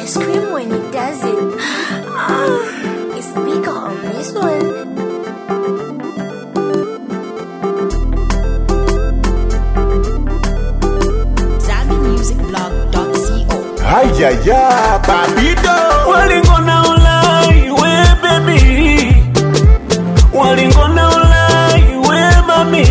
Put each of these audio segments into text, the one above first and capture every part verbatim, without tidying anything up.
scream when he does it. Ah, it's bigger on this one. Ay, ay, ay, papito. Walingona ulai, we baby. Walingona ulai, we mami.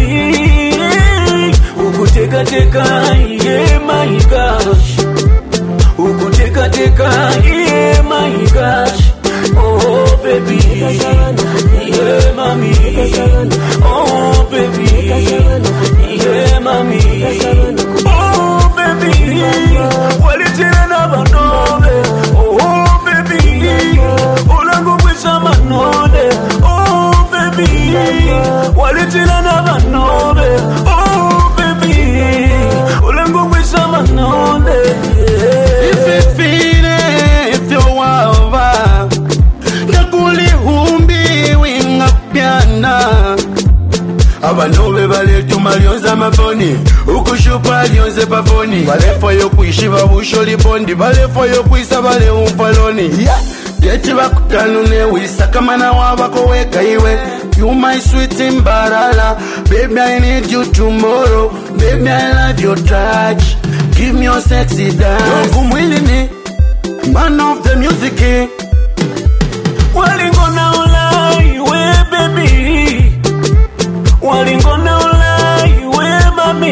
Ukuteka teka, yeah my gosh. Ukuteka teka, yeah my gosh. Oh baby, yeah mami. Oh baby, yeah mami. Oh baby, walichina na banove. Oh baby, ulangu kwisha manode. Oh baby, walichina na banove. Oh baby, ulangu kwisha manode. If you feel it, if you want Nakuli humbi winga piana Abanove bale tumalionza mafoni Ukushupa lionze pafoni Bale foyo kuishiva usholi bondi Bale foyo kuisa bale umfaloni Yeti bakutanu ne wisa kama na wabako weka iwe You my sweet imbarala Baby I need you tomorrow Baby I love your touch Give me your sexy dance Kumwili ni man of the music Walingona ulai, we baby. Walingona ulai, we mami.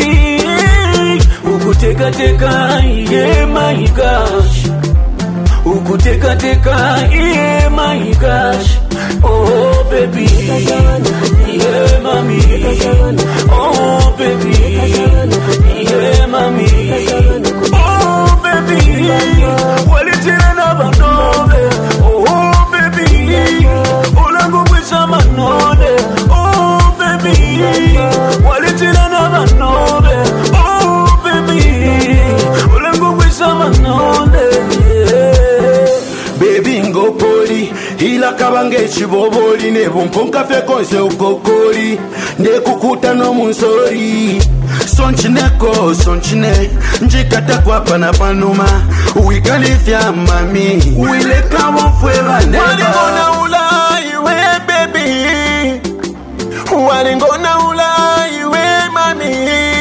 Ukuteka teka, yeah my gosh. Ukuteka teka, yeah my gosh. Oh baby, yeah mami. Oh baby, yeah mami. Oh baby, walichina na banove. Oh baby, ulangu kwisha manode. Oh baby, walichina na banove. Oh baby, ulangu kwisha manode. Baby ngo poli Hila kabange chiboboli Nebumponka fe konse ukokoli Nekukuta no munsori Sonchineko, sonchine Njikata kwa panapanuma Uikalifya mami Uileka wafweba neba Walingona ulai, we baby. Walingona ulai, we mami.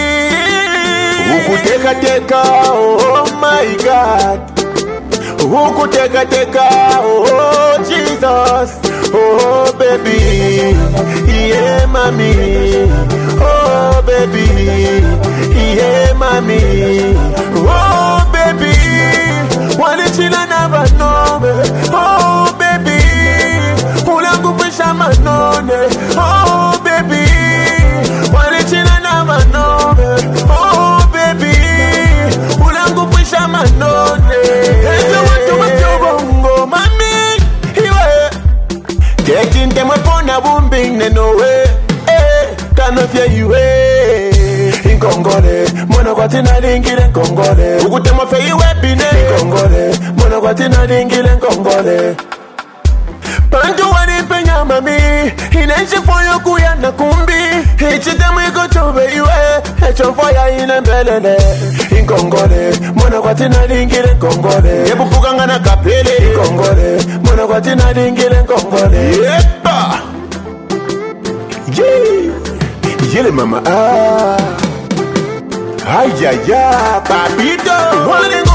Ukuteka teka, oh my God. Ukuteka teka, oh Jesus. Oh baby, yeah mami. Oh baby, yeah mami. Oh baby, walichina na banove. Oh baby, ulangu kwisha manone. Oh baby, walichina na banove. Oh baby, ulangu kwisha manone. Ese watu wachobongo mami, iwe Kekin temwe pona bumbing no way. Eh, kanofya iwe Inkongole, mwana kwa tina lingile nkongole. Ukutema fe iwe bine Inkongole, mwana kwa tina lingile nkongole. Pantu wani penya mami, inenshi foyo kuya na kumbi. Ichitemu iko chobe iwe, echo foya ine mbelele. Inkongole, mwana kwa tina lingile nkongole. Yepupuka ngana kapele Inkongole, mwana kwa tina lingile nkongole. Yepa Yee Yele mama ah Ay, ay, ay, papito.